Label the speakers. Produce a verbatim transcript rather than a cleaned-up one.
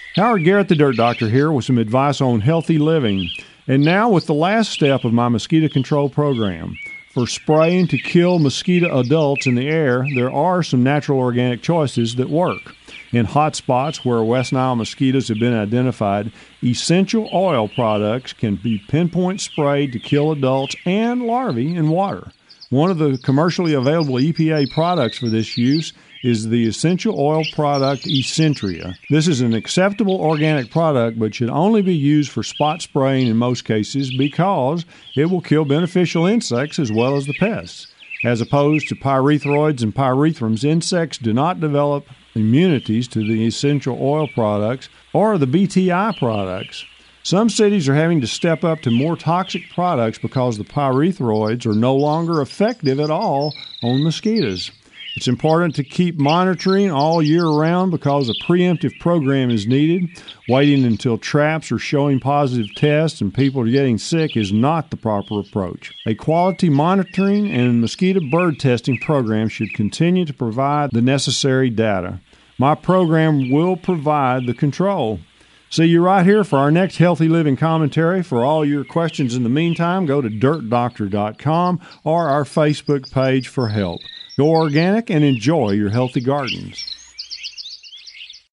Speaker 1: Howard Garrett, the Dirt Doctor, here with some advice on healthy living. And now with the last step of my mosquito control program. For spraying to kill mosquito adults in the air, there are some natural organic choices that work. In hot spots where West Nile mosquitoes have been identified, essential oil products can be pinpoint sprayed to kill adults and larvae in water. One of the commercially available E P A products for this use is the essential oil product Essentria. This is an acceptable organic product but should only be used for spot spraying in most cases because it will kill beneficial insects as well as the pests. As opposed to pyrethroids and pyrethrums, insects do not develop immunities to the essential oil products or the B T I products. Some cities are having to step up to more toxic products because the pyrethroids are no longer effective at all on mosquitoes. It's important to keep monitoring all year round because a preemptive program is needed. Waiting until traps are showing positive tests and people are getting sick is not the proper approach. A quality monitoring and mosquito bird testing program should continue to provide the necessary data. My program will provide the control. See you right here for our next Healthy Living commentary. For all your questions in the meantime, go to dirt doctor dot com or our Facebook page for help. Go organic and enjoy your healthy gardens.